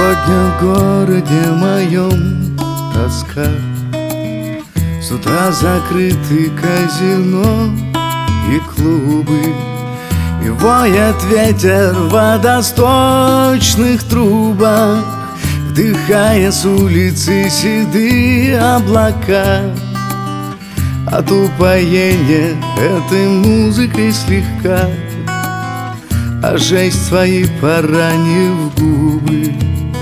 Сегодня в городе моем тоска. С утра закрыты казино и клубы, и воет ветер в водосточных трубах, вдыхая с улицы седые облака. От упоения этой музыкой слегка, а жесть свои поранив губы.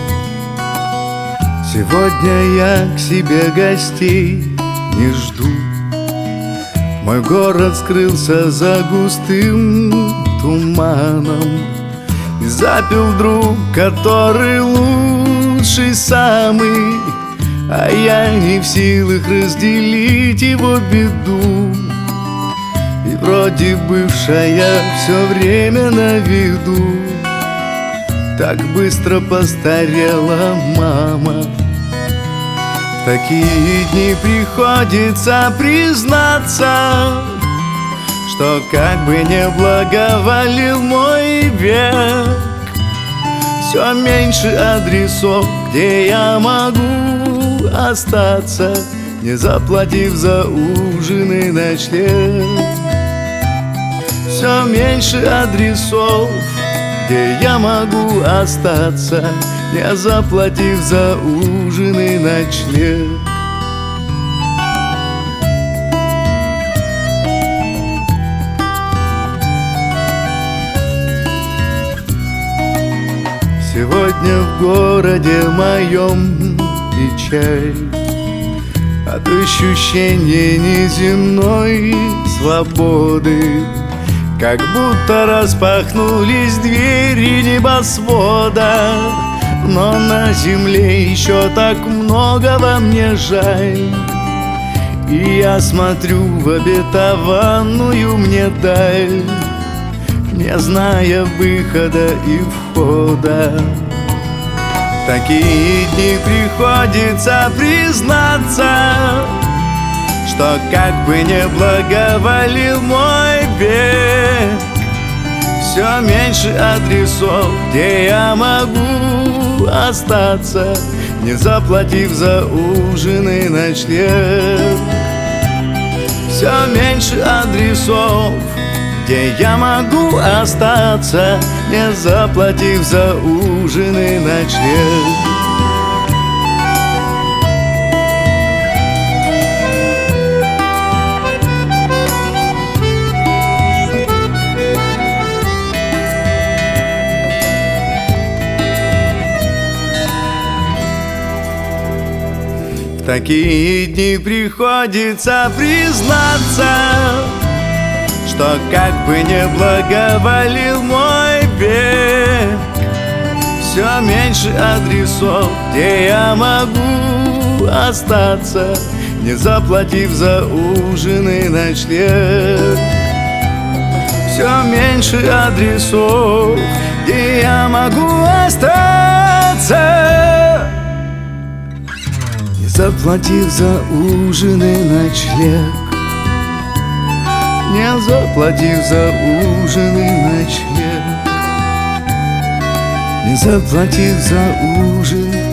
Сегодня я к себе гостей не жду. Мой город скрылся за густым туманом, и запил друг, который лучший самый, а я не в силах разделить его беду. И вроде бывшая все время на виду, так быстро постарела мама. В такие дни приходится признаться, что как бы не благоволил мой век, все меньше адресов, где я могу остаться, не заплатив за ужин и ночлег. Все меньше адресов, где я могу остаться, не заплатив за ужин и ночлег. Сегодня в городе моем печаль от ощущения неземной свободы, как будто распахнулись двери небосвода. Но на земле еще так многого мне жаль, и я смотрю в обетованную мне даль, не зная выхода и входа. В такие дни приходится признаться, что как бы не благоволил мой век, все меньше адресов, где я могу остаться, не заплатив за ужин и ночлег. Все меньше адресов, где я могу остаться, не заплатив за ужин и ночлег. В такие дни приходится признаться, что как бы не благоволил мой век, все меньше адресов, где я могу остаться, не заплатив за ужин и ночлег. Все меньше адресов, где я могу остаться, не заплатив за ужин и ночлег. Не заплатив за ужин и ночлег, не заплатив за ужин